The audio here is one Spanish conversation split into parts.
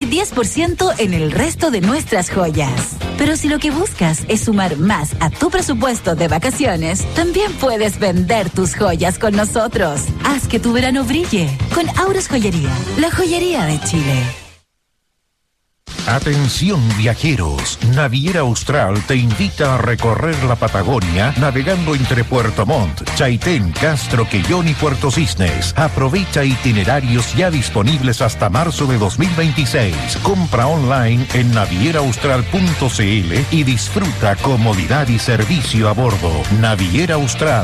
10% en el resto de nuestras joyas. Pero si lo que buscas es sumar más a tu presupuesto de vacaciones, también puedes vender tus joyas con nosotros. Haz que tu verano brille con Auros Joyería, la joyería de Chile. Atención viajeros, Naviera Austral te invita a recorrer la Patagonia navegando entre Puerto Montt, Chaitén, Castro, Quellón y Puerto Cisnes. Aprovecha itinerarios ya disponibles hasta marzo de 2026. Compra online en navieraaustral.cl y disfruta comodidad y servicio a bordo. Naviera Austral.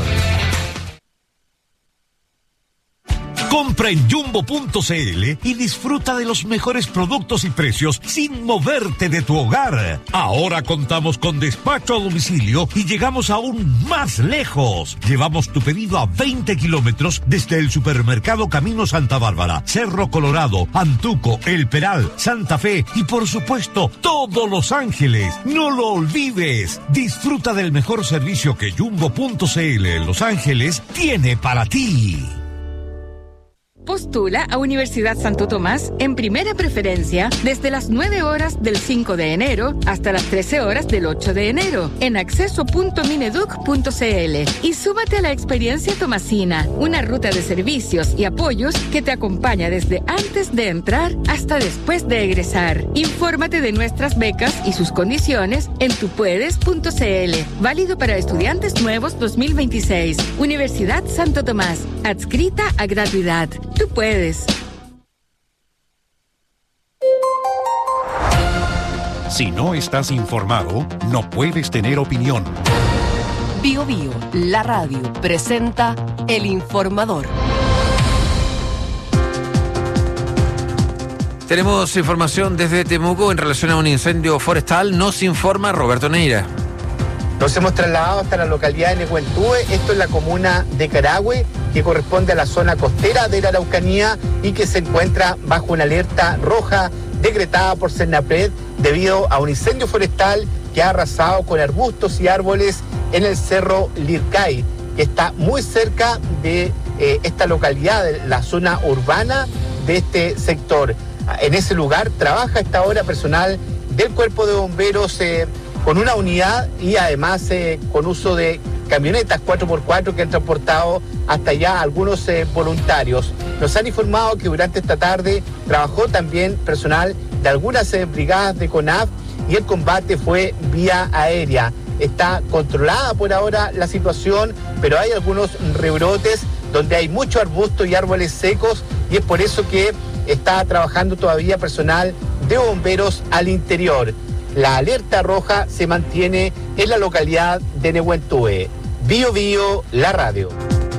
Compra en Jumbo.cl y disfruta de los mejores productos y precios sin moverte de tu hogar. Ahora contamos con despacho a domicilio y llegamos aún más lejos. Llevamos tu pedido a 20 kilómetros desde el supermercado Camino Santa Bárbara, Cerro Colorado, Antuco, El Peral, Santa Fe y por supuesto todo Los Ángeles. No lo olvides. Disfruta del mejor servicio que Jumbo.cl en Los Ángeles tiene para ti. Postula a Universidad Santo Tomás en primera preferencia desde las 9 horas del 5 de enero hasta las 13 horas del 8 de enero en acceso.mineduc.cl y súmate a la experiencia tomasina, una ruta de servicios y apoyos que te acompaña desde antes de entrar hasta después de egresar. Infórmate de nuestras becas y sus condiciones en tupuedes.cl. Válido para estudiantes nuevos 2026. Universidad Santo Tomás, adscrita a gratuidad. Tú puedes. Si no estás informado, no puedes tener opinión. Bio Bio, la radio, presenta El Informador. Tenemos información desde Temuco en relación a un incendio forestal. Nos informa Roberto Neira. Nos hemos trasladado hasta la localidad de Nehuentúe, esto es la comuna de Carahue, que corresponde a la zona costera de la Araucanía y que se encuentra bajo una alerta roja decretada por Senapred debido a un incendio forestal que ha arrasado con arbustos y árboles en el cerro Lircay, que está muy cerca de esta localidad, de la zona urbana de este sector. En ese lugar trabaja a esta hora personal del Cuerpo de Bomberos con una unidad y además con uso de camionetas 4x4 que han transportado hasta allá algunos voluntarios. Nos han informado que durante esta tarde trabajó también personal de algunas brigadas de CONAF y el combate fue vía aérea. Está controlada por ahora la situación, pero hay algunos rebrotes donde hay mucho arbusto y árboles secos y es por eso que está trabajando todavía personal de bomberos al interior. La alerta roja se mantiene en la localidad de Nehuentúe. Bio Bio, la radio.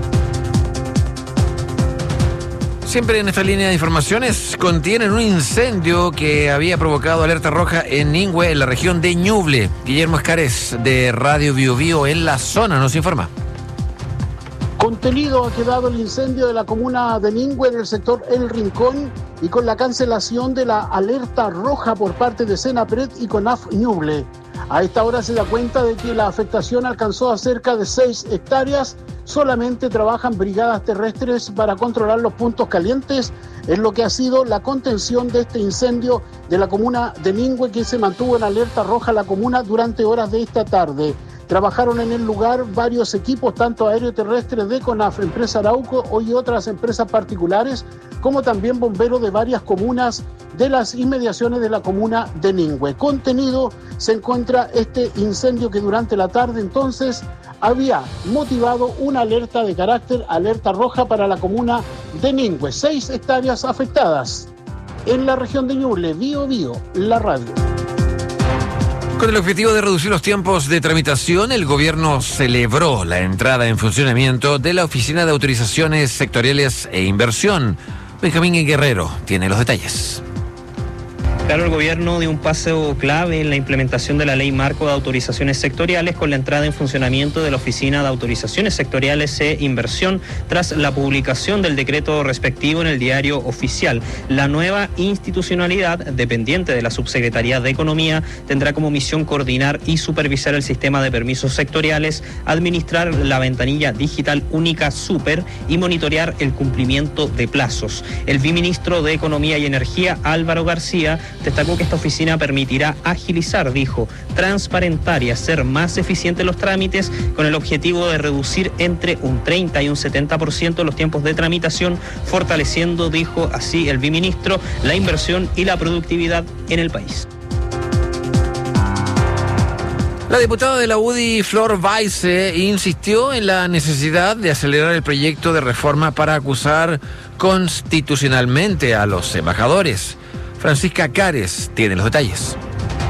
Siempre en nuestra línea de informaciones contienen un incendio que había provocado alerta roja en Ningüe, en la región de Ñuble. Guillermo Escares, de Radio Bio Bio, en la zona, nos informa. Contenido ha quedado el incendio de la comuna de Ningüe en el sector El Rincón y con la cancelación de la alerta roja por parte de Senapred y CONAF Ñuble. A esta hora se da cuenta de que la afectación alcanzó a cerca de 6 hectáreas. Solamente trabajan brigadas terrestres para controlar los puntos calientes, en lo que ha sido la contención de este incendio de la comuna de Ningüe, que se mantuvo en alerta roja la comuna durante horas de esta tarde. Trabajaron en el lugar varios equipos, tanto aéreo-terrestres de CONAF, Empresa Arauco y otras empresas particulares, como también bomberos de varias comunas de las inmediaciones de la comuna de Ningüe. Contenido se encuentra este incendio que durante la tarde entonces había motivado una alerta de carácter alerta roja para la comuna de Ningüe. 6 hectáreas afectadas en la región de Ñuble. Bio Bio, la radio. Con el objetivo de reducir los tiempos de tramitación, el gobierno celebró la entrada en funcionamiento de la Oficina de Autorizaciones Sectoriales e Inversión. Benjamín Guerrero tiene los detalles. Claro, el gobierno dio un paso clave en la implementación de la Ley Marco de Autorizaciones Sectoriales con la entrada en funcionamiento de la Oficina de Autorizaciones Sectoriales e Inversión tras la publicación del decreto respectivo en el Diario Oficial. La nueva institucionalidad, dependiente de la Subsecretaría de Economía, tendrá como misión coordinar y supervisar el sistema de permisos sectoriales, administrar la ventanilla digital única Super y monitorear el cumplimiento de plazos. El viceministro de Economía y Energía, Álvaro García, destacó que esta oficina permitirá agilizar, dijo, transparentar y hacer más eficientes los trámites con el objetivo de reducir entre un 30 y un 70% los tiempos de tramitación, fortaleciendo, dijo así el viceministro, la inversión y la productividad en el país. La diputada de la UDI, Flor Weisse, insistió en la necesidad de acelerar el proyecto de reforma para acusar constitucionalmente a los embajadores. Francisca Cares tiene los detalles.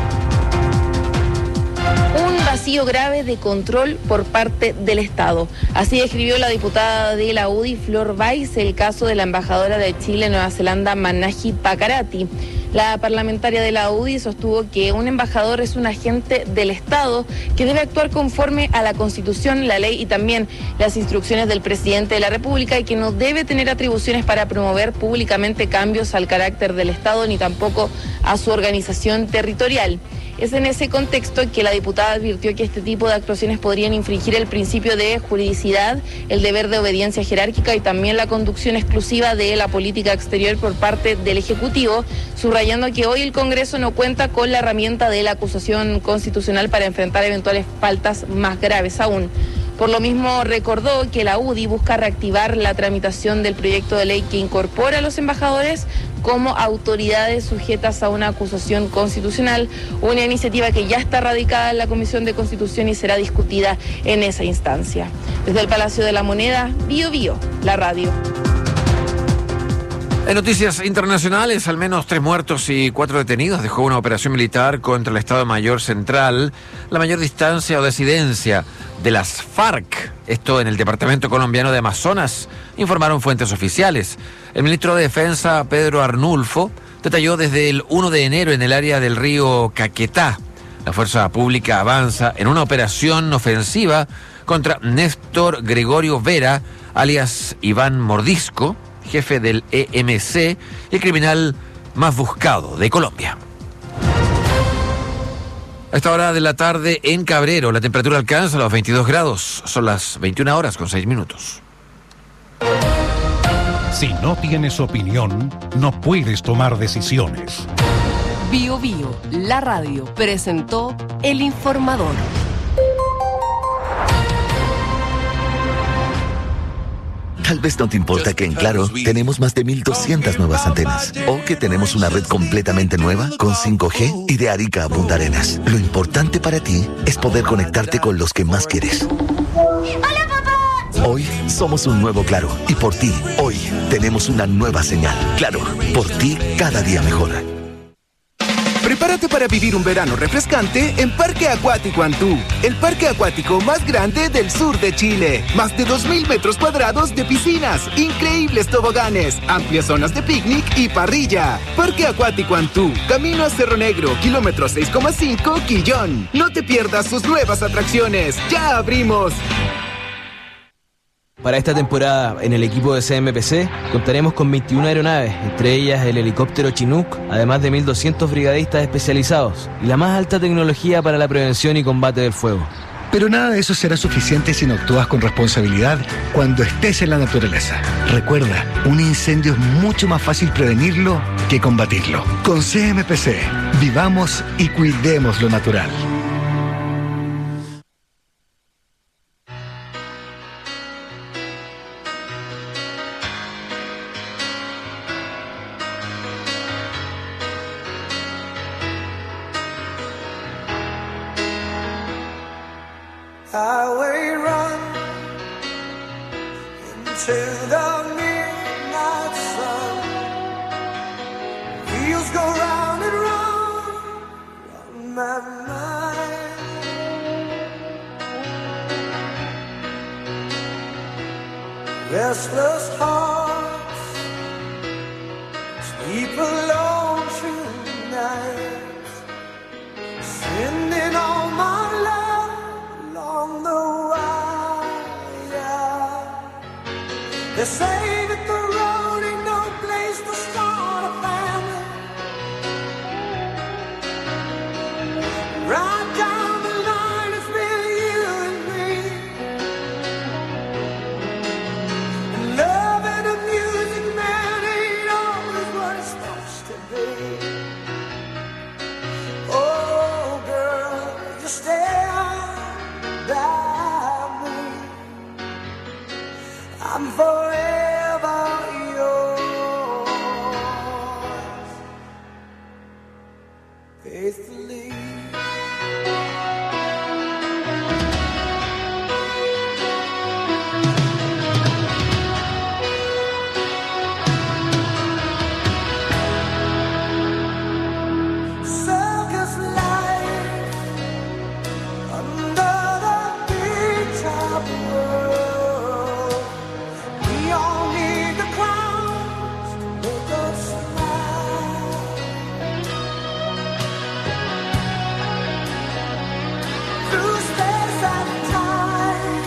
Un vacío grave de control por parte del Estado. Así describió la diputada de la UDI, Flor Weisse, el caso de la embajadora de Chile en Nueva Zelanda, Manahi Pakarati. La parlamentaria de la UDI sostuvo que un embajador es un agente del Estado que debe actuar conforme a la Constitución, la ley y también las instrucciones del presidente de la República y que no debe tener atribuciones para promover públicamente cambios al carácter del Estado ni tampoco a su organización territorial. Es en ese contexto que la diputada advirtió que este tipo de actuaciones podrían infringir el principio de juridicidad, el deber de obediencia jerárquica y también la conducción exclusiva de la política exterior por parte del Ejecutivo, subrayando que hoy el Congreso no cuenta con la herramienta de la acusación constitucional para enfrentar eventuales faltas más graves aún. Por lo mismo, recordó que la UDI busca reactivar la tramitación del proyecto de ley que incorpora a los embajadores como autoridades sujetas a una acusación constitucional, una iniciativa que ya está radicada en la Comisión de Constitución y será discutida en esa instancia. Desde el Palacio de la Moneda, Bío Bío, la radio. En noticias internacionales, al menos 3 muertos y 4 detenidos dejó una operación militar contra el Estado Mayor Central, la mayor distancia o disidencia de las FARC, esto en el departamento colombiano de Amazonas, informaron fuentes oficiales. El ministro de Defensa, Pedro Arnulfo, detalló desde el 1 de enero en el área del río Caquetá. La fuerza pública avanza en una operación ofensiva contra Néstor Gregorio Vera, alias Iván Mordisco, jefe del EMC y el criminal más buscado de Colombia. A esta hora de la tarde en Cabrero, la temperatura alcanza los 22 grados. Son las 21 horas con 6 minutos. Si no tienes opinión, no puedes tomar decisiones. Bío Bío, la radio, presentó El Informador. Tal vez no te importa que en Claro tenemos más de 1,200 nuevas antenas o que tenemos una red completamente nueva con 5G y de Arica a Punta Arenas. Lo importante para ti es poder conectarte con los que más quieres. ¡Hola, papá! Hoy somos un nuevo Claro y por ti, hoy tenemos una nueva señal. Claro, por ti cada día mejor. Prepárate para vivir un verano refrescante en Parque Acuático Antú, el parque acuático más grande del sur de Chile. Más de 2,000 metros cuadrados de piscinas, increíbles toboganes, amplias zonas de picnic y parrilla. Parque Acuático Antú, camino a Cerro Negro, kilómetro 6,5, Quillón. No te pierdas sus nuevas atracciones. ¡Ya abrimos! Para esta temporada, en el equipo de CMPC, contaremos con 21 aeronaves, entre ellas el helicóptero Chinook, además de 1,200 brigadistas especializados y la más alta tecnología para la prevención y combate del fuego. Pero nada de eso será suficiente si no actúas con responsabilidad cuando estés en la naturaleza. Recuerda, un incendio es mucho más fácil prevenirlo que combatirlo. Con CMPC, vivamos y cuidemos lo natural. Highway run into the midnight sun. Wheels go round and round on my mind. Restless hearts sleep alone tonight, sending all my love along the wire. They say that the road ain't no place to start a family. Right down the line, it's been you and me. And love faithfully. Circus life under the beach of world. We all need the clowns to make us smile. Through space and time,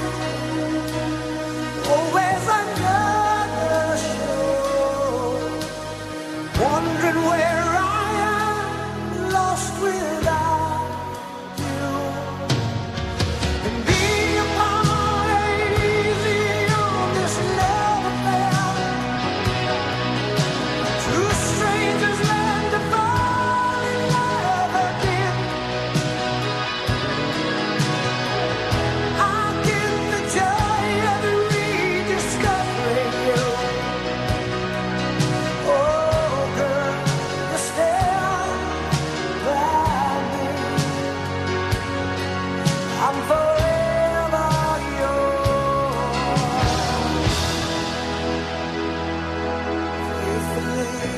always another show. Wondering where I am, lost without you. And being apart ain't easy on this love affair. Two strangers learn to fall in love again. I get the joy of rediscovering you. Oh, girl, you're still by me. I'm forever yours, faithfully.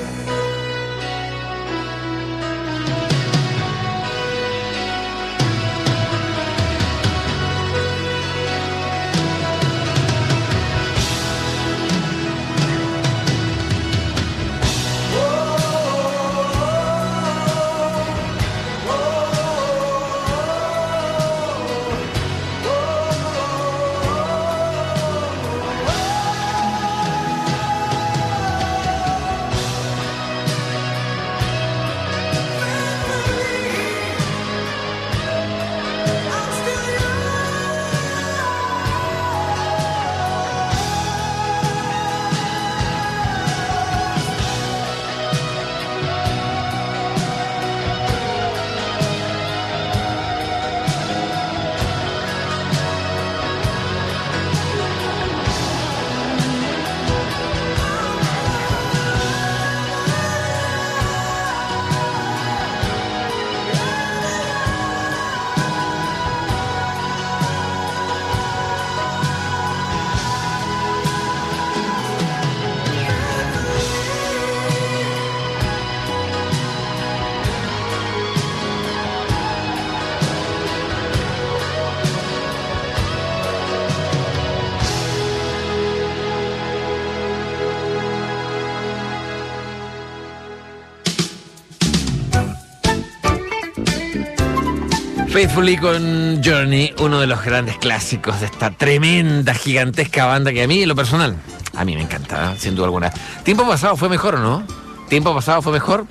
Faithfully con Journey, uno de los grandes clásicos de esta tremenda, gigantesca banda que a mí, en lo personal, a mí me encanta, sin duda alguna. ¿Tiempo pasado fue mejor o no? ¿Tiempo pasado fue mejor?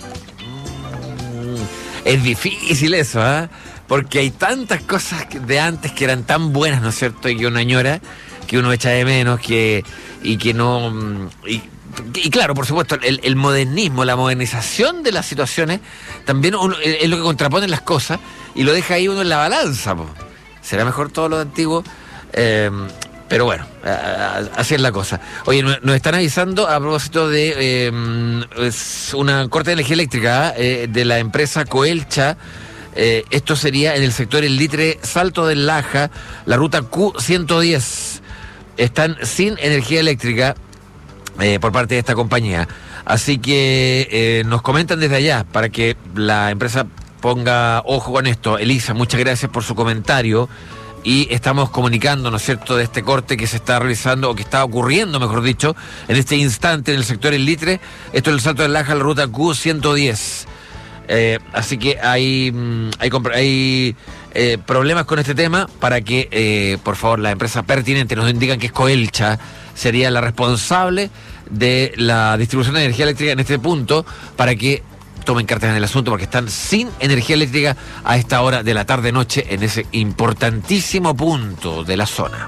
Es difícil eso, ¿eh? Porque hay tantas cosas de antes que eran tan buenas, ¿no es cierto? Y que uno añora, que uno echa de menos, y que no... Y claro, por supuesto, el modernismo, la modernización de las situaciones, también es lo que contrapone las cosas y lo deja ahí uno en la balanza, po. Será mejor todo lo antiguo, pero bueno, así es la cosa. Oye, nos están avisando a propósito de una corte de energía eléctrica de la empresa Coelcha. Esto sería en el sector El Litre, Salto del Laja, la ruta Q110. Están sin energía eléctrica por parte de esta compañía. Así que nos comentan desde allá para que la empresa ponga ojo con esto. Elisa, muchas gracias por su comentario. Y estamos comunicando, ¿no es cierto?, de este corte que se está realizando, o que está ocurriendo, mejor dicho, en este instante en el sector El Litre. Esto es el Salto del Laja, la ruta Q110. Así que hay problemas con este tema para que, por favor, la empresa pertinente nos indican que es Coelcha, sería la responsable de la distribución de energía eléctrica en este punto, para que tomen cartas en el asunto, porque están sin energía eléctrica a esta hora de la tarde-noche en ese importantísimo punto de la zona.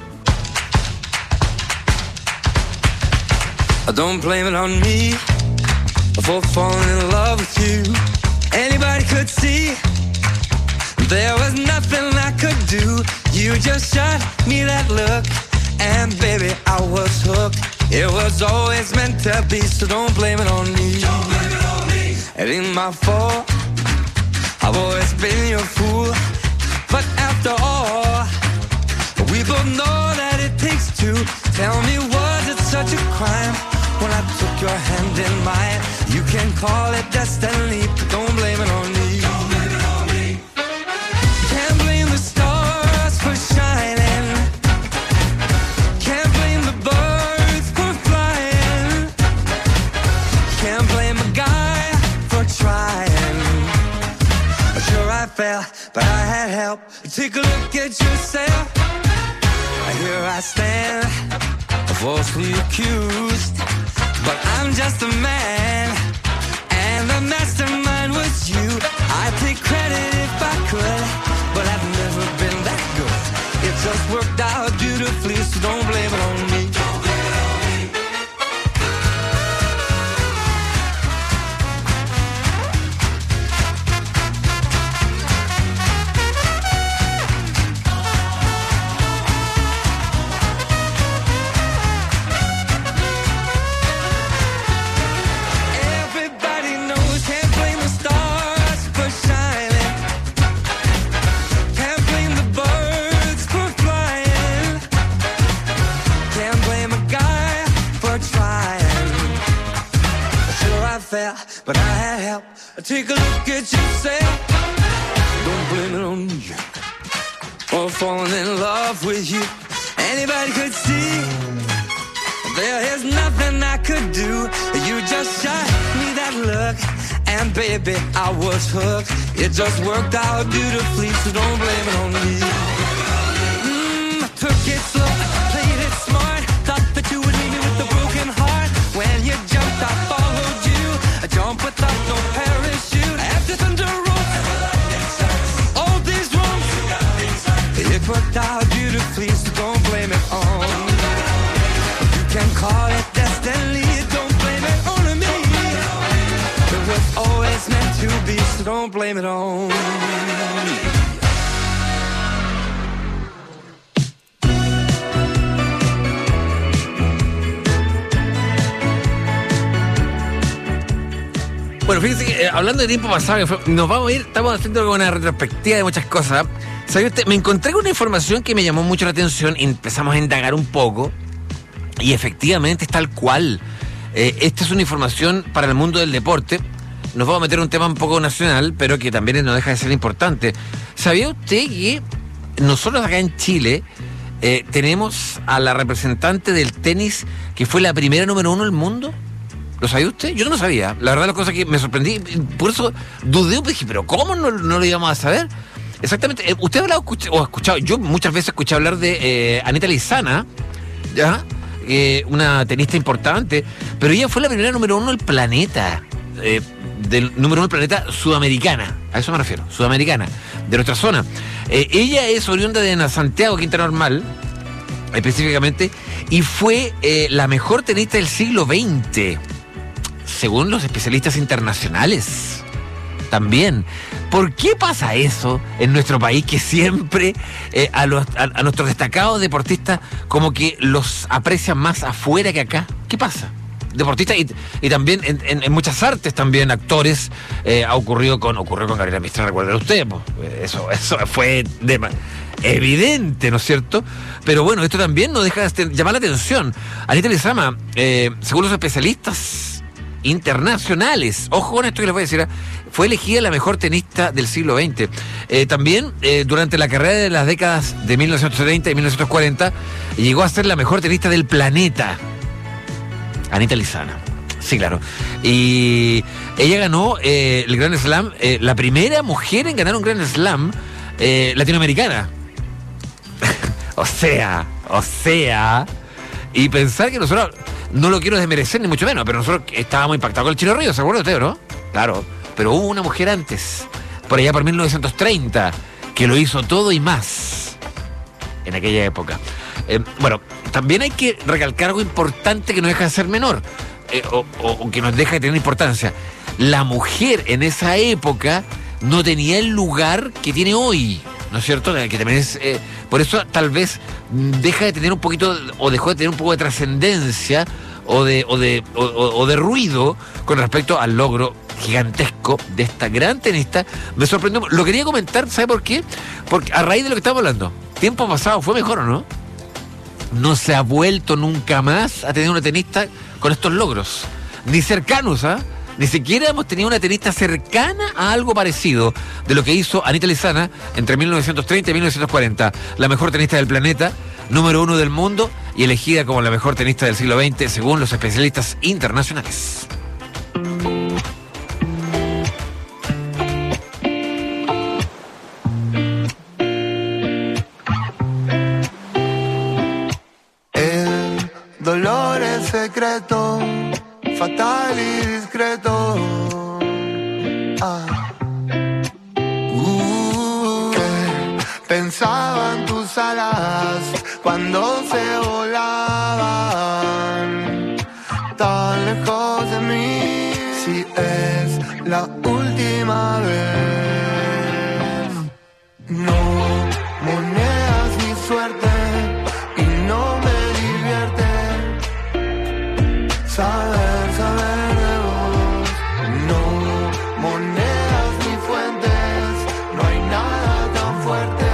Don't blame it on me for falling in love with you. Anybody could see there was nothing I could do. You just shot me that look, and baby, I was hooked. It was always meant to be, so don't blame it on me. Don't blame it on me. It ain't my fault I've always been your fool, but after all, we both know that it takes two. Tell me, was it such a crime when I took your hand in mine? You can call it destiny, but don't blame it on me. Can't blame the stars for shining, can't blame the birds for flying, can't blame a guy for trying. Sure I fell, but I had help. Take a look at yourself. Here I stand, falsely accused, but I'm just a man, and the mastermind was you. I'd take credit if I could, but I've never been that good. It just worked out beautifully, so don't blame it on me. But I had help. Take a look at yourself. Don't blame it on me for falling in love with you. Anybody could see there is nothing I could do. You just shot me that look, and baby, I was hooked. It just worked out beautifully, so don't blame it on me. I took it slow, played it smart. Thought that you would leave me with a broken heart. When you jumped, I followed you. A jump without no parachute. After thunder rolls, all these wrongs, it worked out beautifully, so don't blame it on. You can call it destiny, don't blame it on me. It was always meant to be, so don't blame it on me. Bueno, fíjense que hablando de tiempo pasado, nos vamos a ir, estamos haciendo una retrospectiva de muchas cosas. ¿Sabe usted? Me encontré con una información que me llamó mucho la atención y empezamos a indagar un poco. Y efectivamente es tal cual. Esta es una información para el mundo del deporte. Nos vamos a meter en un tema un poco nacional, pero que también no deja de ser importante. ¿Sabía usted que nosotros acá en Chile tenemos a la representante del tenis que fue la primera número 1 del mundo? ¿Lo sabía usted? Yo no lo sabía. La verdad, las cosas que me sorprendí, por eso dudé, dije, pero ¿cómo no lo íbamos a saber? Exactamente. ¿Usted ha hablado o ha escuchado? Yo muchas veces escuché hablar de Anita Lizana, ¿ya? Una tenista importante, pero ella fue la primera número 1 del planeta, del número 1 del planeta sudamericana, a eso me refiero, sudamericana, de nuestra zona. Ella es oriunda de Santiago, Quintana Normal, específicamente, y fue la mejor tenista del siglo XX, según los especialistas internacionales. También. ¿Por qué pasa eso en nuestro país, que siempre a nuestros destacados deportistas como que los aprecian más afuera que acá? ¿Qué pasa? Deportistas y también en muchas artes también, actores, ocurrió con Gabriela Mistral, recuerden ustedes, eso fue evidente, ¿no es cierto? Pero bueno, esto también no deja de llamar la atención. Anita Lizana, según los especialistas internacionales, ojo con esto que les voy a decir, fue elegida la mejor tenista del siglo XX. También durante la carrera de las décadas de 1930 y 1940 llegó a ser la mejor tenista del planeta, Anita Lizana. Sí, claro. Y ella ganó el Grand Slam, la primera mujer en ganar un Grand Slam latinoamericana. o sea, y pensar que nosotros, no lo quiero desmerecer ni mucho menos, pero nosotros estábamos impactados con el Chino Río, ¿se acuerda usted, no? Claro, pero hubo una mujer antes, por allá por 1930, que lo hizo todo y más en aquella época. Bueno, también hay que recalcar algo importante que no deja de ser menor, o que nos deja de tener importancia. La mujer en esa época no tenía el lugar que tiene hoy, ¿no es cierto? Que también es, por eso tal vez deja de tener un poquito, o dejó de tener un poco de trascendencia o de ruido con respecto al logro gigantesco de esta gran tenista me sorprendió. Lo quería comentar, ¿sabe por qué? Porque a raíz de lo que estamos hablando, tiempo pasado fue mejor, ¿o no? No se ha vuelto nunca más a tener una tenista con estos logros, ni cercanos, ¿ah? Ni siquiera hemos tenido una tenista cercana a algo parecido de lo que hizo Anita Lizana entre 1930 y 1940. La mejor tenista del planeta, número 1 del mundo y elegida como la mejor tenista del siglo XX según los especialistas internacionales. El dolor es secreto, fatal y discreto. Que pensaban tus alas cuando se volaban tan lejos de mí. Si es la última vez, no monedas ni suerte y no me divierte saber de vos. No monedas ni fuentes, no hay nada tan fuerte,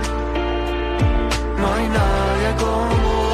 no hay nadie como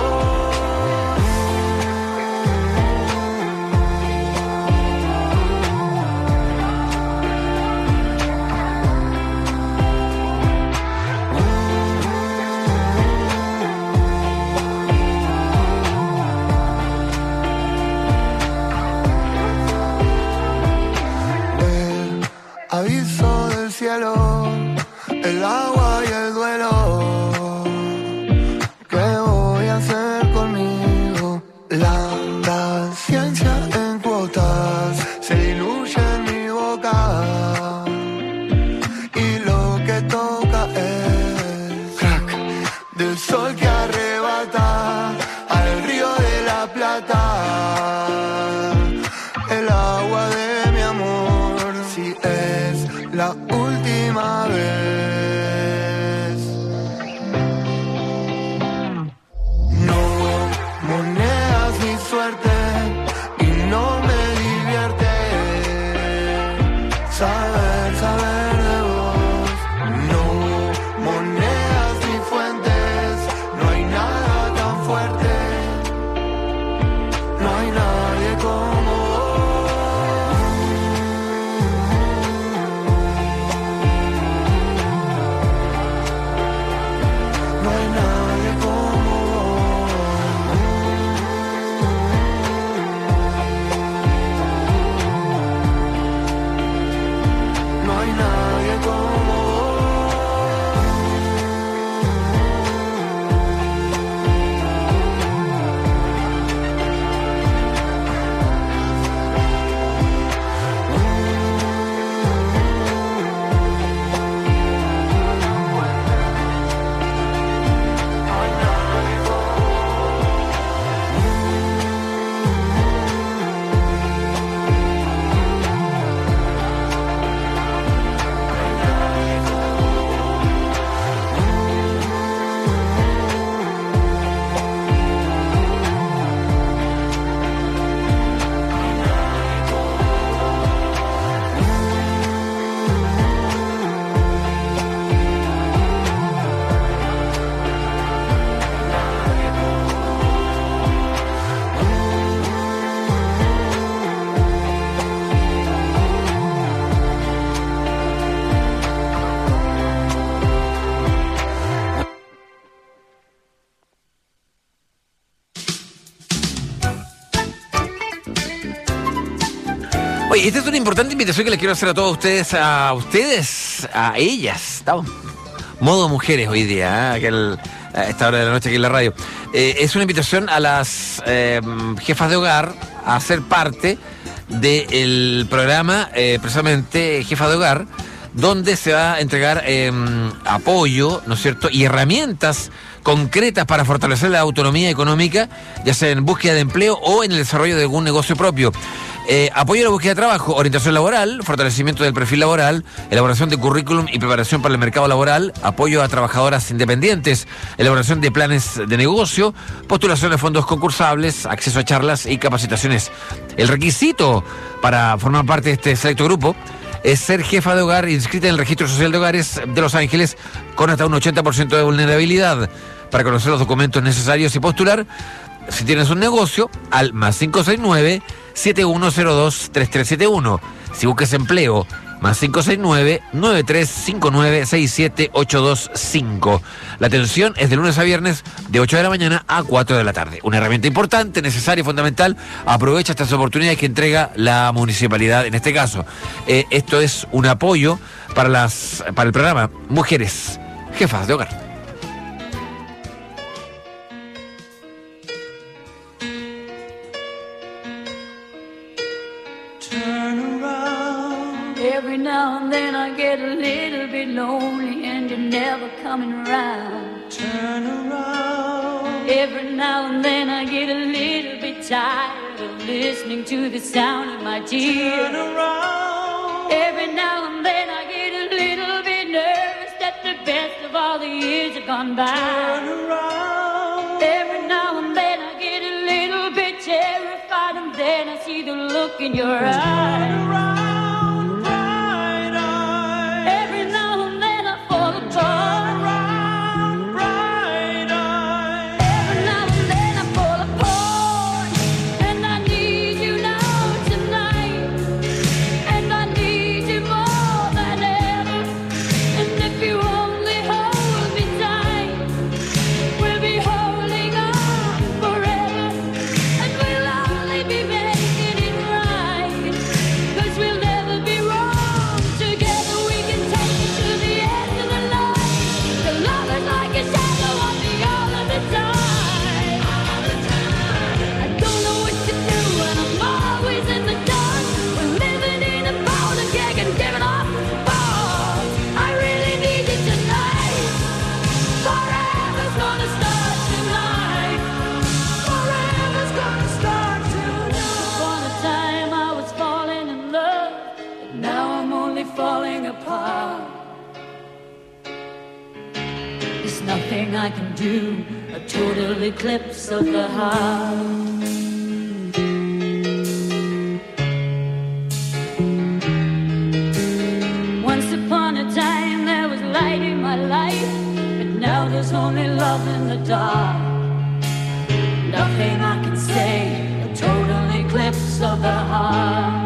aviso del cielo, el agua y el duelo. ¿Qué voy a hacer conmigo? La ciencia en cuotas se diluye en mi boca y lo que toca es crack del sol que arrebata al río de la Plata. El agua de mi amor, si es la última vez. No monedas ni suerte y no me divierte saber de vos. No monedas ni fuentes, no hay nada tan fuerte, no hay nadie como Oye, esta es una importante invitación que les quiero hacer a todos ustedes, a ellas. Estamos modo mujeres hoy día, a esta hora de la noche aquí en la radio. Es una invitación a las jefas de hogar a ser parte del programa, precisamente Jefa de Hogar, donde se va a entregar apoyo, ¿no es cierto?, y herramientas concretas para fortalecer la autonomía económica, ya sea en búsqueda de empleo o en el desarrollo de algún negocio propio. Apoyo a la búsqueda de trabajo, orientación laboral, fortalecimiento del perfil laboral, elaboración de currículum y preparación para el mercado laboral, apoyo a trabajadoras independientes, elaboración de planes de negocio, postulación de fondos concursables, acceso a charlas y capacitaciones. El requisito para formar parte de este selecto grupo es ser jefa de hogar inscrita en el Registro Social de Hogares de Los Ángeles con hasta un 80% de vulnerabilidad. Para conocer los documentos necesarios y postular, si tienes un negocio, al +569 7102-3371. Si buscas empleo, +569 9359 67825. La atención es de lunes a viernes de 8 de la mañana a 4 de la tarde. Una herramienta importante, necesaria y fundamental. Aprovecha estas oportunidades que entrega la municipalidad en este caso. Esto es un apoyo para el programa Mujeres Jefas de Hogar. Every now and then I get a little bit lonely and you're never coming around. Turn around. Every now and then I get a little bit tired of listening to the sound of my tears. Turn around. Every now and then I get a little bit nervous that the best of all the years have gone by. Turn around. Every now and then I get a little bit terrified and then I see the look in your eyes. Turn around. Nothing I can do, a total eclipse of the heart. Once upon a time there was light in my life, but now there's only love in the dark. Nothing I can say, a total eclipse of the heart.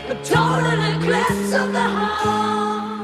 a total eclipse of the heart.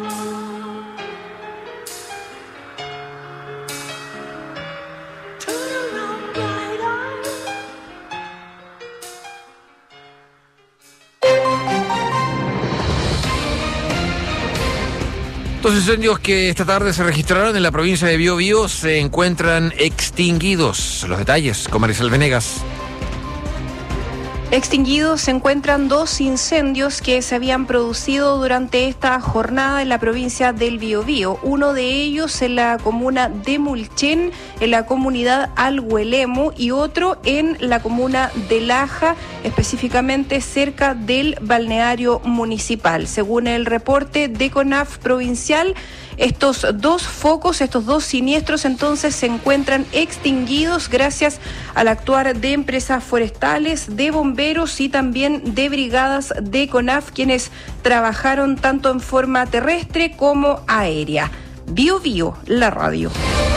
Los incendios que esta tarde se registraron en la provincia de Biobío se encuentran extinguidos. Los detalles con Marisol Venegas. Extinguidos se encuentran 2 incendios que se habían producido durante esta jornada en la provincia del Biobío. Uno de ellos en la comuna de Mulchen, en la comunidad Alhuelemo, y otro en la comuna de Laja, específicamente cerca del balneario municipal. Según el reporte de CONAF provincial, estos 2 focos, estos 2 siniestros, entonces se encuentran extinguidos gracias al actuar de empresas forestales, de bomberos y también de brigadas de CONAF, quienes trabajaron tanto en forma terrestre como aérea. Biobío, la radio.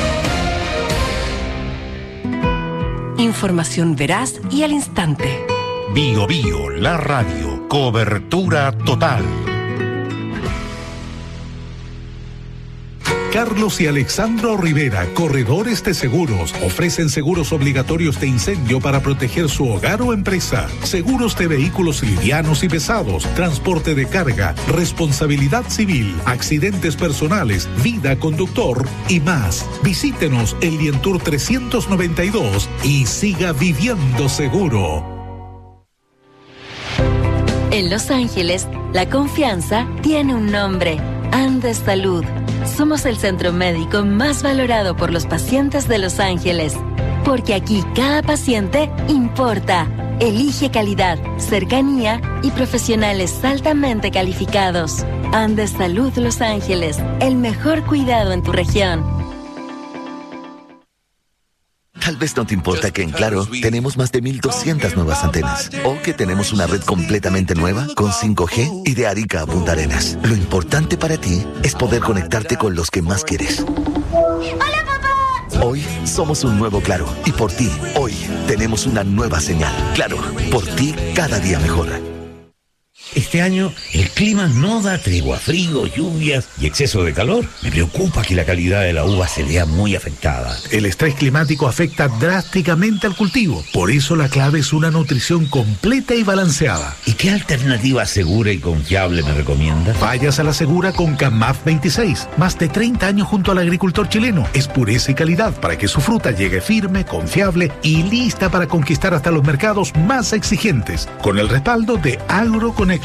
Información veraz y al instante. Biobío, la radio. Cobertura total. Carlos y Alexandro Rivera, corredores de seguros, ofrecen seguros obligatorios de incendio para proteger su hogar o empresa, seguros de vehículos livianos y pesados, transporte de carga, responsabilidad civil, accidentes personales, vida conductor y más. Visítenos en Lientour 392 y siga viviendo seguro. En Los Ángeles, la confianza tiene un nombre: Andes Salud. Somos el centro médico más valorado por los pacientes de Los Ángeles, porque aquí cada paciente importa. Elige calidad, cercanía y profesionales altamente calificados. Andes Salud Los Ángeles, el mejor cuidado en tu región. Tal vez no te importa que en Claro tenemos más de 1,200 nuevas antenas o que tenemos una red completamente nueva con 5G y de Arica a Punta Arenas. Lo importante para ti es poder conectarte con los que más quieres. ¡Hola, papá! Hoy somos un nuevo Claro y por ti, hoy tenemos una nueva señal. Claro, por ti cada día mejor. Este año el clima no da tregua, frío, lluvias y exceso de calor. Me preocupa que la calidad de la uva se vea muy afectada. El estrés climático afecta drásticamente al cultivo. Por eso la clave es una nutrición completa y balanceada. ¿Y qué alternativa segura y confiable me recomienda? Vayas a la segura con CAMAF 26. Más de 30 años junto al agricultor chileno. Es pureza y calidad para que su fruta llegue firme, confiable y lista para conquistar hasta los mercados más exigentes. Con el respaldo de AgroConnection.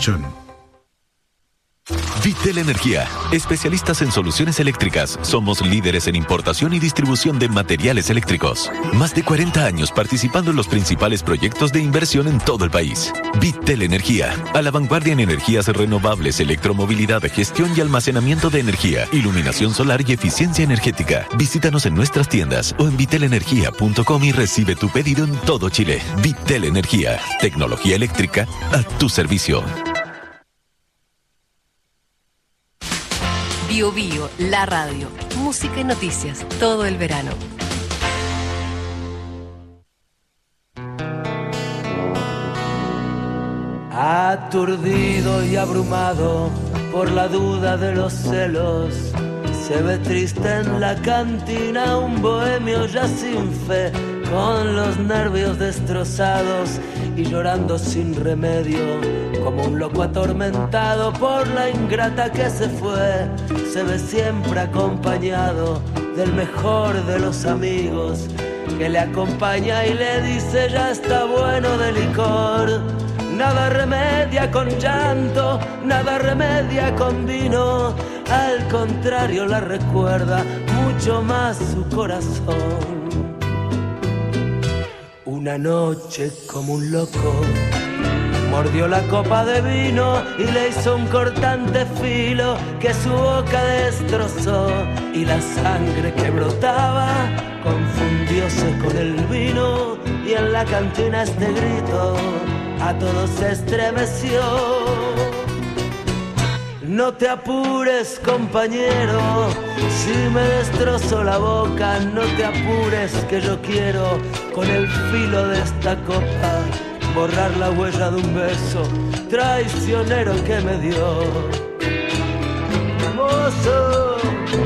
Vitel Energía, especialistas en soluciones eléctricas. Somos líderes en importación y distribución de materiales eléctricos. Más de 40 años participando en los principales proyectos de inversión en todo el país. Vitel Energía, a la vanguardia en energías renovables, electromovilidad, gestión y almacenamiento de energía, iluminación solar y eficiencia energética. Visítanos en nuestras tiendas o en vitelenergia.com y recibe tu pedido en todo Chile. Vitel Energía, tecnología eléctrica a tu servicio. Biobío, la radio. Música y noticias todo el verano. Aturdido y abrumado por la duda de los celos, se ve triste en la cantina un bohemio ya sin fe, con los nervios destrozados y llorando sin remedio, como un loco atormentado por la ingrata que se fue. Se ve siempre acompañado del mejor de los amigos, que le acompaña y le dice ya está bueno de licor. Nada remedia con llanto, nada remedia con vino, al contrario la recuerda mucho más su corazón. Una noche como un loco mordió la copa de vino y le hizo un cortante filo que su boca destrozó, y la sangre que brotaba confundióse con el vino, y en la cantina este grito a todos se estremeció. No te apures, compañero, si me destrozo la boca, no te apures que yo quiero con el filo de esta copa borrar la huella de un beso traicionero que me dio. Mozo,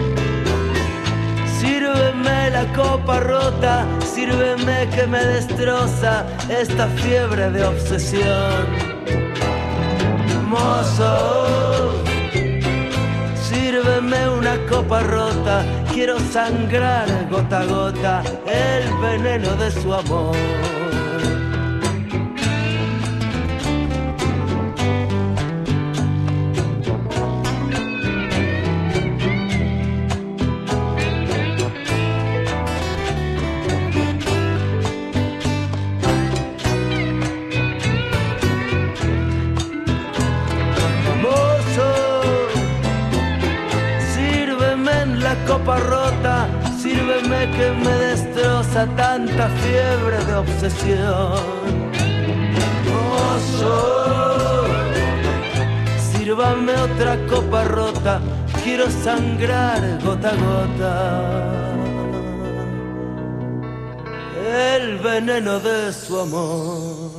sírveme la copa rota, sírveme que me destroza esta fiebre de obsesión. Mozo, sírveme una copa rota, quiero sangrar gota a gota el veneno de su amor. Copa rota, sírveme que me destroza tanta fiebre de obsesión. Mozo, sírvame otra copa rota, quiero sangrar gota a gota el veneno de su amor.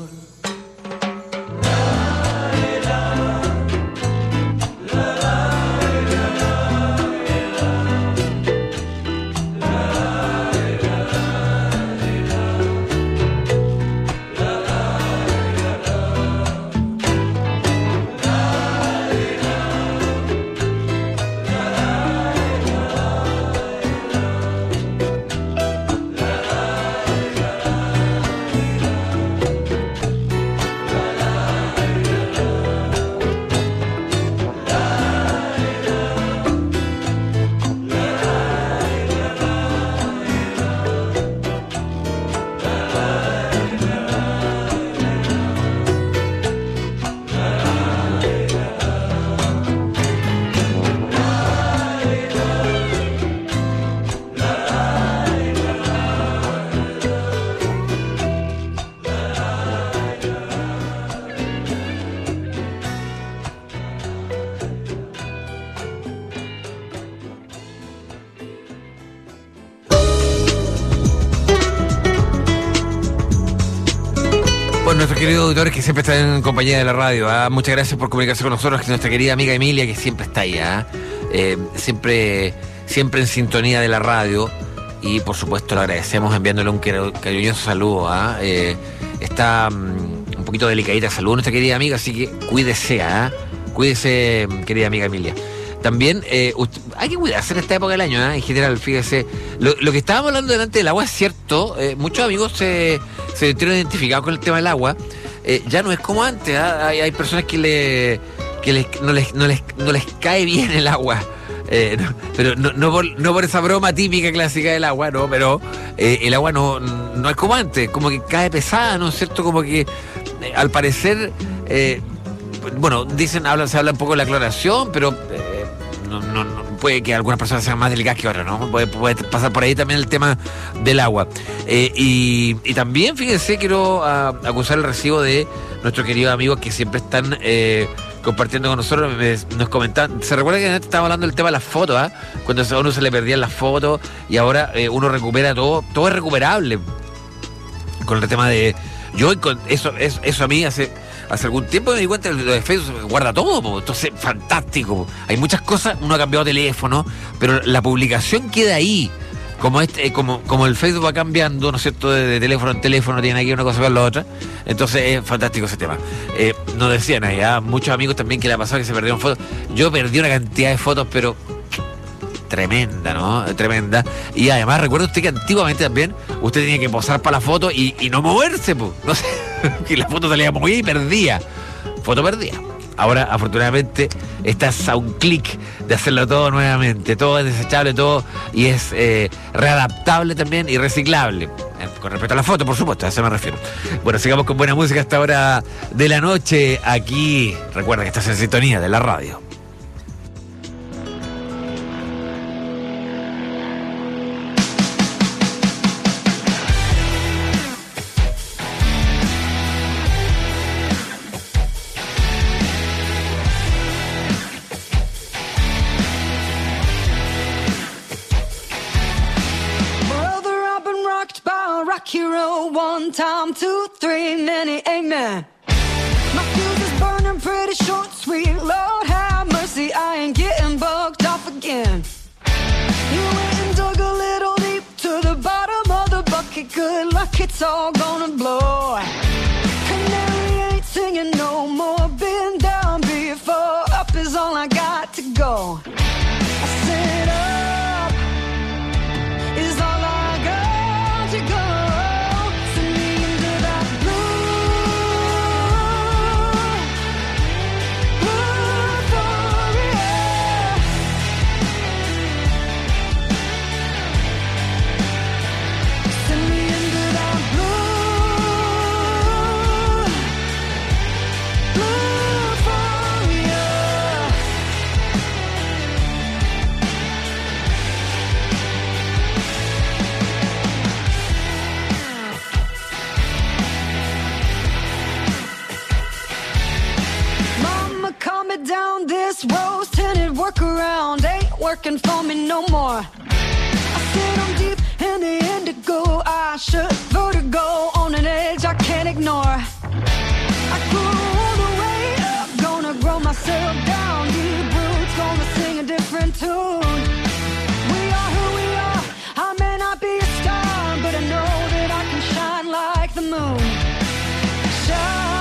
Nuestros queridos auditores que siempre están en compañía de la radio, ¿eh? Muchas gracias por comunicarse con nosotros, nuestra querida amiga Emilia, que siempre está ahí, siempre en sintonía de la radio, y por supuesto le agradecemos enviándole un cariñoso saludo. Está un poquito delicadita de salud nuestra querida amiga, así que cuídese, cuídese, querida amiga Emilia. También hay que cuidarse en esta época del año, en general, fíjese. Lo que estábamos hablando delante del agua es cierto. Muchos amigos se sintieron identificados con el tema del agua. Ya no es como antes. Hay personas que no les cae bien el agua. Pero no por esa broma típica clásica del agua, no, pero el agua no es como antes, como que cae pesada, ¿no es cierto? Como que al parecer, bueno, se habla un poco de la cloración, pero no, puede que algunas personas sean más delicadas que otras, ¿no? Puede pasar por ahí también el tema del agua. Y también, fíjense, quiero acusar el recibo de nuestros queridos amigos que siempre están compartiendo con nosotros. Nos comentaban, ¿se recuerda que antes estábamos hablando del tema de las fotos? Cuando a uno se le perdían las fotos y ahora uno recupera todo es recuperable. Con el tema de... Eso a mí hace algún tiempo me di cuenta que lo de Facebook guarda todo, entonces fantástico. Hay muchas cosas, uno ha cambiado teléfono, pero la publicación queda ahí. Como el Facebook va cambiando, ¿no es cierto?, de teléfono en teléfono, tiene aquí una cosa con la otra. Entonces es fantástico ese tema. Nos decían ahí, muchos amigos también que le ha pasado que se perdieron fotos. Yo perdí una cantidad de fotos, pero tremenda, ¿no? Tremenda. Y además, recuerda usted que antiguamente también usted tenía que posar para la foto y no moverse, pues. No sé, que la foto salía movida y perdía. Foto perdida. Ahora, afortunadamente, estás a un clic de hacerlo todo nuevamente. Todo es desechable, todo, y es readaptable también y reciclable. Con respecto a la foto, por supuesto, a eso me refiero. Bueno, sigamos con buena música a esta hora de la noche. Aquí, recuerda que estás en sintonía de la radio. Hero, 1 time, 2, 3, many amen. My fuse is burning been pretty short, sweet. Lord have mercy, I ain't getting bugged off again. You went and dug a little deep to the bottom of the bucket. Good luck, it's all gonna blow. Canary ain't singing no more. Been down before. Up is all I got to go. I said up is all I got to go. Send me into that down this rose-tinted workaround ain't working for me no more. I said I'm deep in the indigo. I should vertigo on an edge I can't ignore. I grew all the way up, gonna grow myself down. Deep roots, gonna sing a different tune. We are who we are. I may not be a star, but I know that I can shine like the moon. Shine.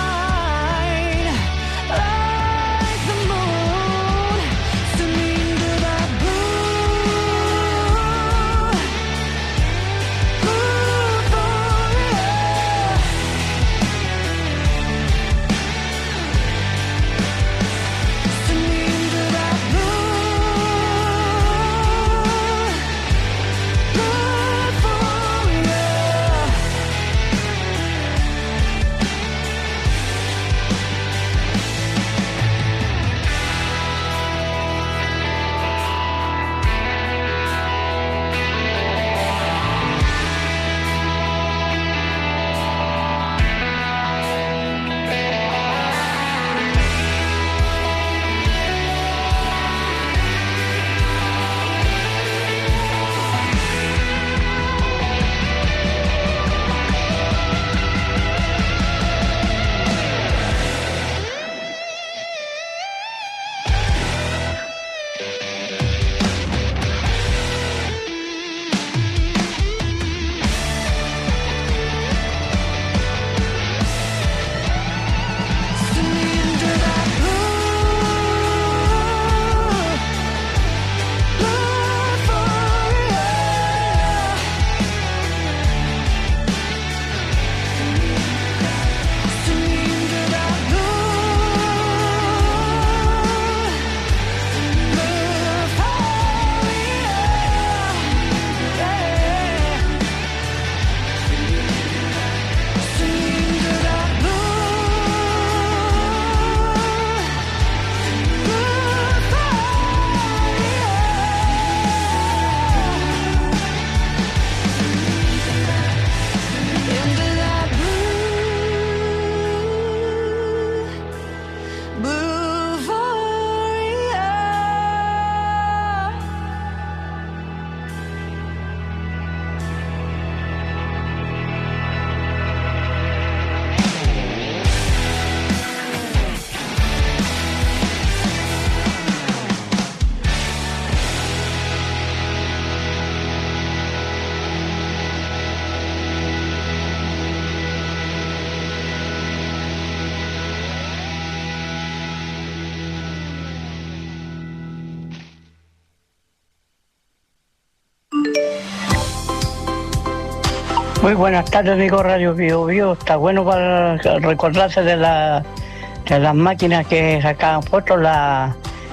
Muy buenas tardes, amigo Radio Bio Bio. Está bueno para recordarse de las máquinas que sacaban fotos, las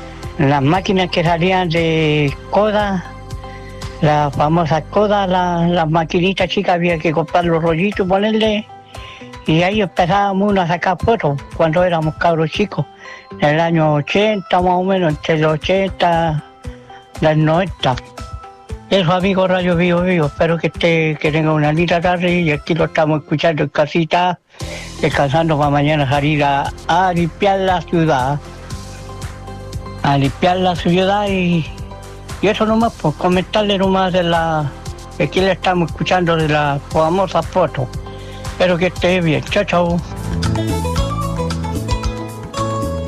máquinas que salían de Kodak, las famosas Kodak, las maquinitas chicas, había que comprar los rollitos y ponerle, y ahí empezábamos uno a sacar fotos cuando éramos cabros chicos, en el año 80 más o menos, entre los 80 y el 90. Eso, amigo Radio Bio Bio, espero que tenga una linda tarde, y aquí lo estamos escuchando en casita, descansando para mañana salir a limpiar la ciudad. Y eso nomás, pues comentarle nomás de aquí le estamos escuchando de la famosa foto. Espero que esté bien. Chao, chao.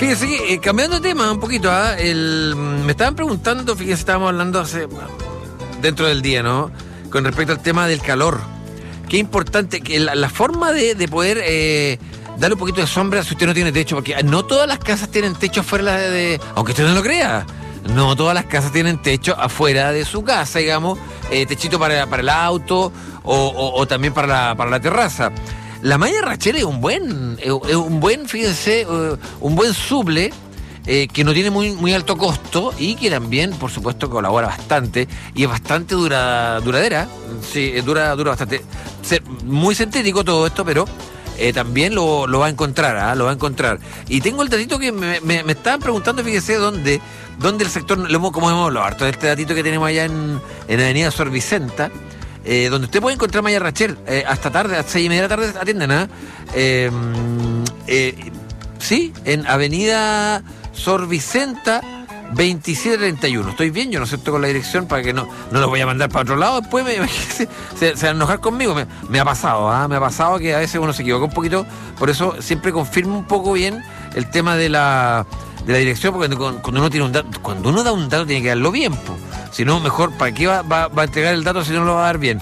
Fíjese que, cambiando de tema un poquito, me estaban preguntando, fíjese, estábamos hablando dentro del día, ¿no? Con respecto al tema del calor. Qué importante, que la forma de poder darle un poquito de sombra si usted no tiene techo, porque no todas las casas tienen techo afuera aunque usted no lo crea, no todas las casas tienen techo afuera de su casa, digamos, techito para el auto o también para la terraza. La malla rachera es un buen, fíjense, un buen suple que no tiene muy alto costo y que también, por supuesto, colabora bastante y es bastante duradera. Sí, dura bastante. Muy sintético todo esto, pero también lo va a encontrar, lo va a encontrar. Y tengo el datito que me estaban preguntando, fíjese, dónde el sector, como hemos hablado harto de este datito que tenemos allá en Avenida Sor Vicenta, donde usted puede encontrar malla rachel hasta tarde, a las 6:30 de la tarde atienden, sí, en Avenida Sor Vicenta 2731. Estoy bien, yo no sé con la dirección para que no lo voy a mandar para otro lado. Después se van a enojar conmigo. Me ha pasado que a veces uno se equivoca un poquito. Por eso siempre confirmo un poco bien el tema de la dirección, porque cuando uno tiene un dato, cuando uno da un dato tiene que darlo bien, po. Si no, mejor, ¿para qué va a entregar el dato si no lo va a dar bien?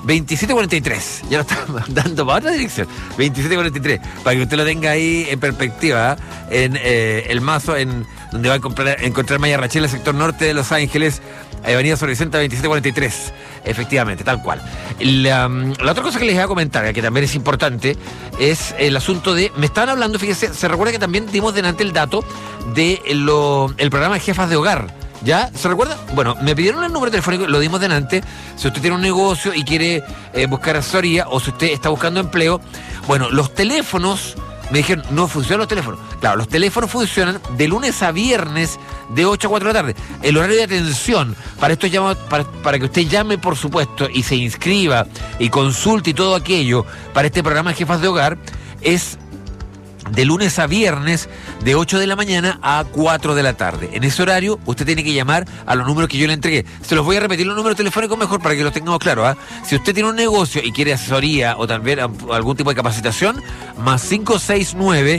2743, ya lo estamos dando para otra dirección. 2743, para que usted lo tenga ahí en perspectiva, en el Mazo, donde va a encontrar malla rachel en el sector norte de Los Ángeles, Avenida Sor Vicenta 2743. Efectivamente, tal cual. La otra cosa que les voy a comentar, que también es importante, es el asunto de... Me estaban hablando, fíjese, se recuerda que también dimos delante el dato de el programa de jefas de hogar. ¿Ya? ¿Se recuerda? Bueno, me pidieron el número telefónico, lo dimos delante. Si usted tiene un negocio y quiere buscar asesoría, o si usted está buscando empleo, bueno, los teléfonos, me dijeron, no funcionan los teléfonos. Claro, los teléfonos funcionan de lunes a viernes de 8 a 4 de la tarde. El horario de atención para estos llamados, para que usted llame, por supuesto, y se inscriba y consulte y todo aquello para este programa de jefas de hogar, es de lunes a viernes de 8 de la mañana a 4 de la tarde. En ese horario usted tiene que llamar a los números que yo le entregué. Se los voy a repetir los números telefónicos mejor para que los tengamos claros. Si usted tiene un negocio y quiere asesoría o también algún tipo de capacitación, más 569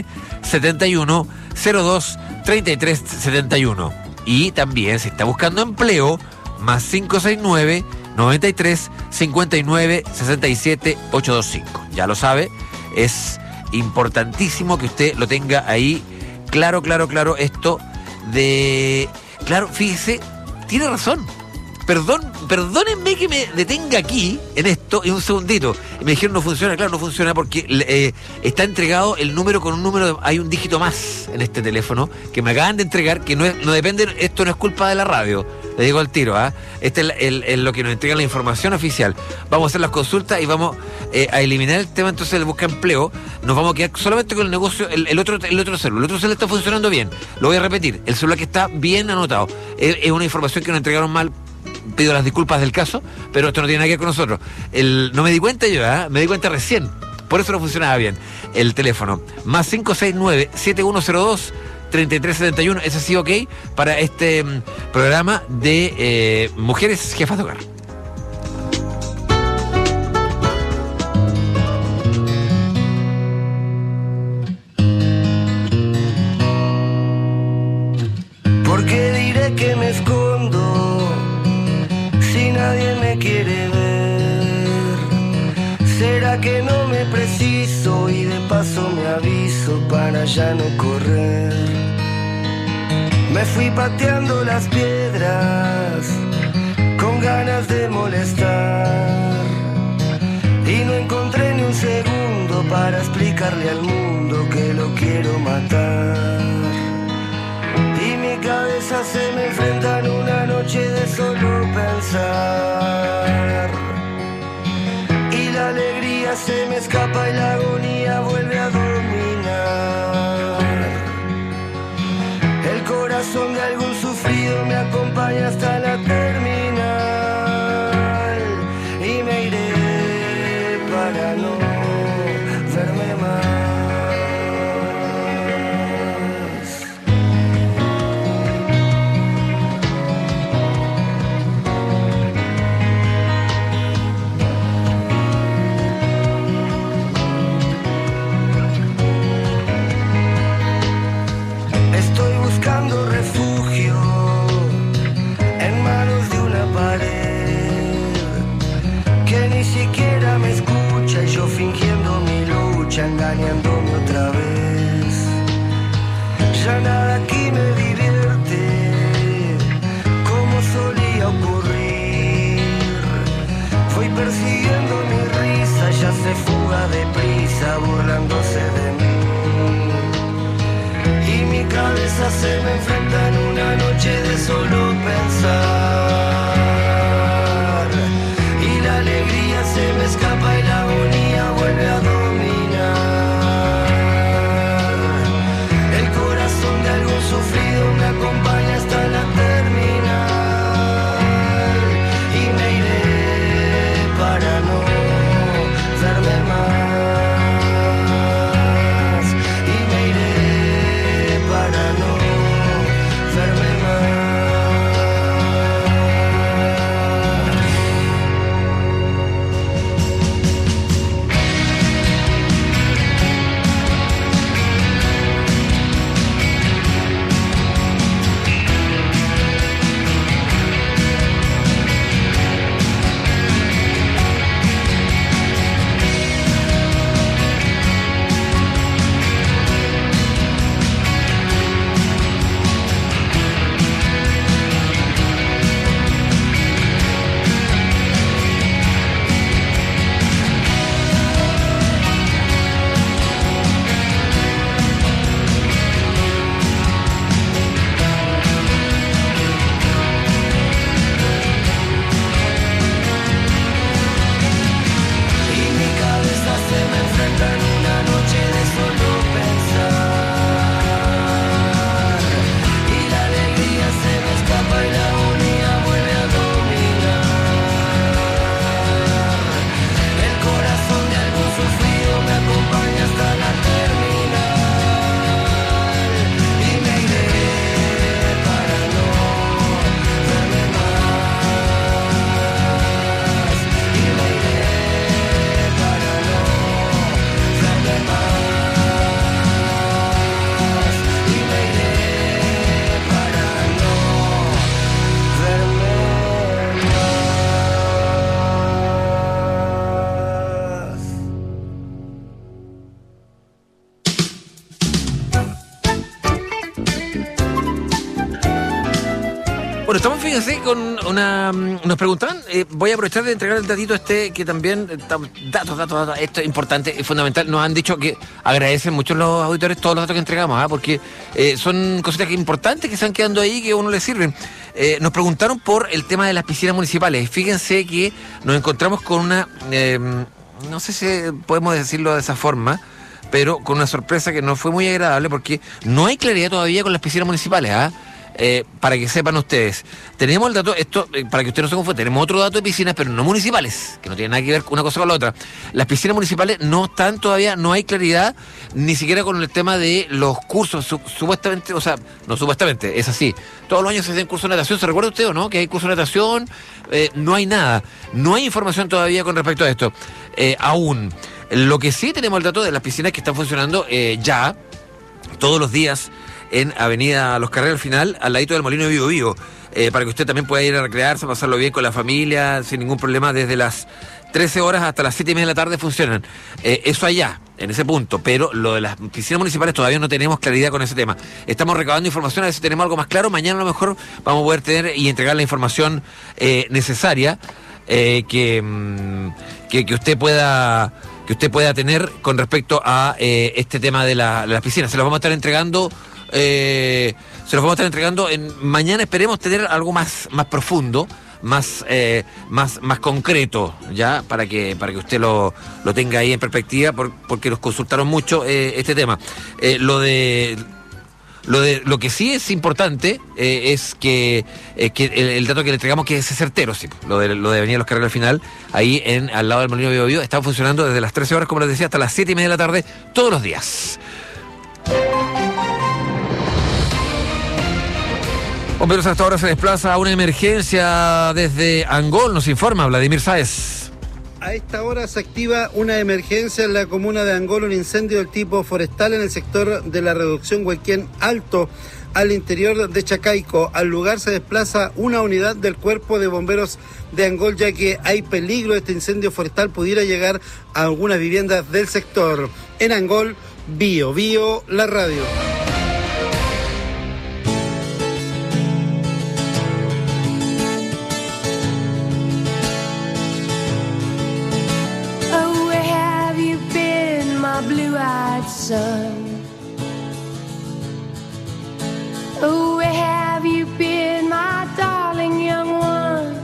71 02 33 71. Y también si está buscando empleo, más 569 93 59 67 825. Ya lo sabe, es importantísimo que usted lo tenga ahí claro, esto de... Claro, fíjese, tiene razón. Perdónenme que me detenga aquí en esto en un segundito. Y me dijeron no funciona, claro, no funciona porque está entregado el número con un número, hay un dígito más en este teléfono que me acaban de entregar, que no depende, esto no es culpa de la radio. Le digo al tiro, Este es lo que nos entrega la información oficial. Vamos a hacer las consultas y vamos a eliminar el tema entonces del busca empleo. Nos vamos a quedar solamente con el negocio, el otro celular. El otro celular está funcionando bien. Lo voy a repetir, el celular que está bien anotado. Es una información que nos entregaron mal. Pido las disculpas del caso, pero esto no tiene nada que ver con nosotros. No me di cuenta yo, me di cuenta recién. Por eso no funcionaba bien el teléfono. Más 569 7102 3371, ese sí, ok, para este programa de mujeres jefas de hogar. ¿Por qué diré que me escondo si nadie me quiere ver? ¿Será que no me preciso y de paso me aviso para ya no correr? Me fui pateando las piedras con ganas de molestar y no encontré ni un segundo para explicarle al mundo que lo quiero matar. Y mi cabeza se me enfrenta en una noche de solo pensar. Y la alegría se me escapa y la agonía vuelve a dominar. El corazón de algún sufrido me acompaña hasta la terminal. Y me iré para no verme más. buscando refugio en manos de una pared que ni siquiera me escucha y yo fingiendo mi lucha, engañándome otra vez. Ya nada aquí me divierte como solía ocurrir. Voy persiguiendo mi risa, ya se fuga deprisa, burlándose de mí. Y mi cabeza se me enfrenta en una noche de solo pensar. Y la alegría se me escapa y la agonía vuelve a dominar. El corazón de algún sufrido me acompaña hasta la terminal. Y me iré para no verme más. Y me iré para no verme más. Bueno, estamos, fíjense, con nos preguntaban, voy a aprovechar de entregar el datito que también, datos, esto es importante, es fundamental. Nos han dicho que agradecen mucho los auditores todos los datos que entregamos, porque son cositas importantes que se han quedando ahí, que a uno le sirven. Nos preguntaron por el tema de las piscinas municipales. Fíjense que nos encontramos con una, no sé si podemos decirlo de esa forma, pero con una sorpresa que no fue muy agradable, porque no hay claridad todavía con las piscinas municipales, para que sepan ustedes. Tenemos el dato, esto, para que usted no se confunda, tenemos otro dato de piscinas, pero no municipales, que no tiene nada que ver una cosa con la otra. Las piscinas municipales no están todavía, no hay claridad, ni siquiera con el tema de los cursos, supuestamente, o sea, no supuestamente, es así. Todos los años se hacen cursos de natación, ¿se recuerda usted o no? Que hay cursos de natación, no hay nada, no hay información todavía con respecto a esto, aún. Lo que sí tenemos el dato de las piscinas que están funcionando ya, todos los días, en Avenida Los Carreras al final, al ladito del Molino de Bío Bío, para que usted también pueda ir a recrearse, pasarlo bien con la familia, sin ningún problema, desde las 13 horas hasta las 7:30 de la tarde funcionan. Eso allá, en ese punto, pero lo de las piscinas municipales todavía no tenemos claridad con ese tema. Estamos recabando información, a ver si tenemos algo más claro. Mañana a lo mejor vamos a poder tener y entregar la información necesaria que usted pueda tener con respecto a este tema de las piscinas. Se los vamos a estar entregando. Mañana esperemos tener algo más profundo, más concreto, ya, para que usted lo tenga ahí en perspectiva, porque nos consultaron mucho este tema. Lo que sí es importante es que el dato que le entregamos, que es certero, sí, lo de Avenida Los Carreras al final, ahí al lado del Molino de Bío Bío, está funcionando desde las 13 horas, como les decía, hasta las 7:30 de la tarde, todos los días. Bomberos hasta ahora se desplaza a una emergencia desde Angol, nos informa Vladimir Sáez. A esta hora se activa una emergencia en la comuna de Angol, un incendio del tipo forestal en el sector de la reducción Huayquén Alto, al interior de Chacaico. Al lugar se desplaza una unidad del Cuerpo de Bomberos de Angol, ya que hay peligro de este incendio forestal pudiera llegar a algunas viviendas del sector. En Angol, Bio Bio, la radio. Blue-eyed son, oh, where have you been, my darling young one?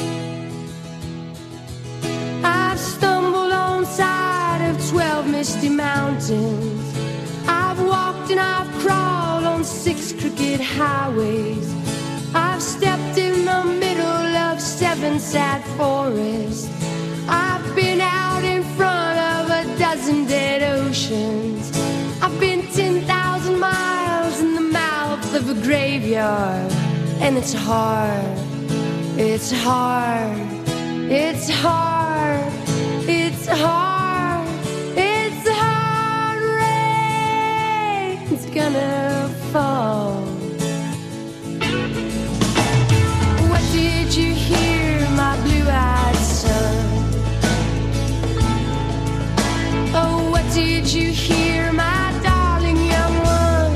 I've stumbled on side of 12 misty mountains. I've walked and I've crawled on 6 crooked highways. I've stepped in the middle of 7 sad forests. I've been out in front of a dozen dead oceans. I've been 10,000 miles in the mouth of a graveyard. And it's hard, it's hard, it's hard, it's hard, it's hard. Rain's gonna fall. What did you hear, my blue-eyed son? Oh, what did you hear, my darling young one?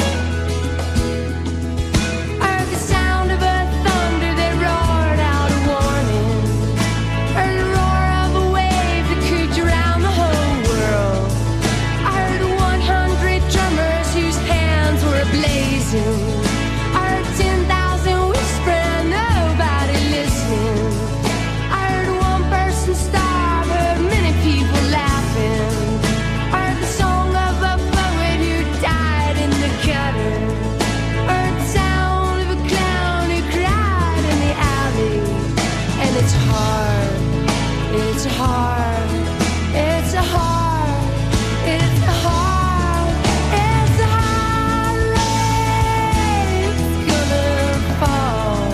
I heard the sound of a thunder that roared out a warning. Heard the roar of a wave that could drown the whole world. I heard 100 drummers whose hands were blazing. I heard 10,000 whispering, nobody listening. I heard one person starve, heard many people laugh. Heard the song of a poet who died in the gutter. Heard the sound of a clown who cried in the alley. And it's hard, it's hard, it's hard, it's hard, it's hard. Rain's gonna fall.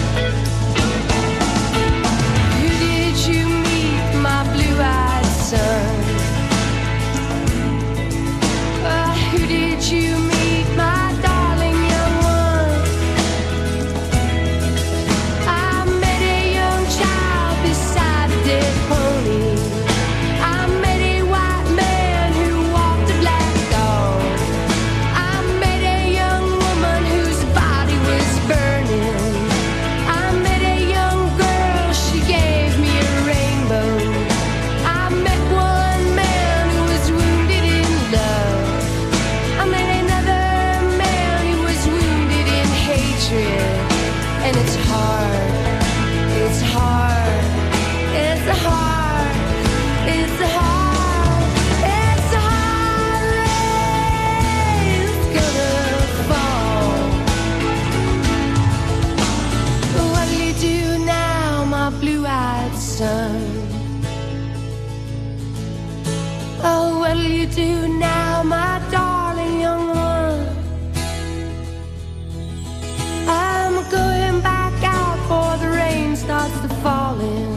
Who did you meet, my blue-eyed son? Who did you meet, my darling young one? I met a young child beside a dead pony. I met a white man who walked a black dog. I met a young woman whose body was burning. I met a young girl, she gave me a rainbow. I met one man who was wounded in love. I met another man who was wounded in hatred. And it's hard, it's hard, it's hard, it's hard, it's hard. Rain's gonna fall. What'll you do now, my blue-eyed son? Oh, what'll you do now, my darling young one? I'm going back out before the rain starts to fall in.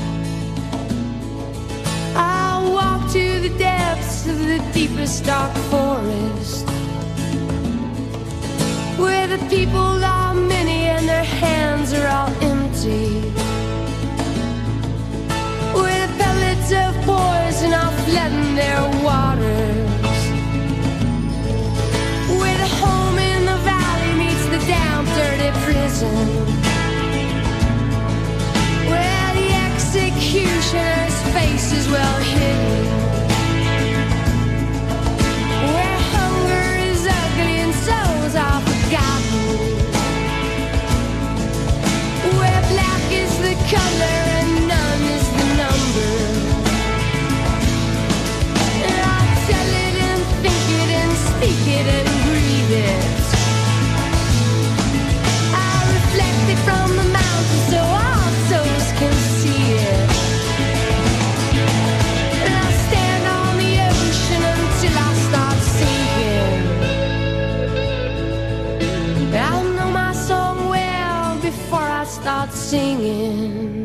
I'll walk to the depths of the deepest dark forest, where the people are many and their hands are all empty, where the pellets of poison are flooding their waters, where the home in the valley meets the damp, dirty prison, where the executioner's face is well hidden, where hunger is ugly and souls are forgotten, where black is the color and none is the number. And I'll tell it and think it and speak it and breathe it. I'll reflect it from the mountain so all souls can see it. And I'll stand on the ocean until I start sinking. I'll know my song well before I start singing.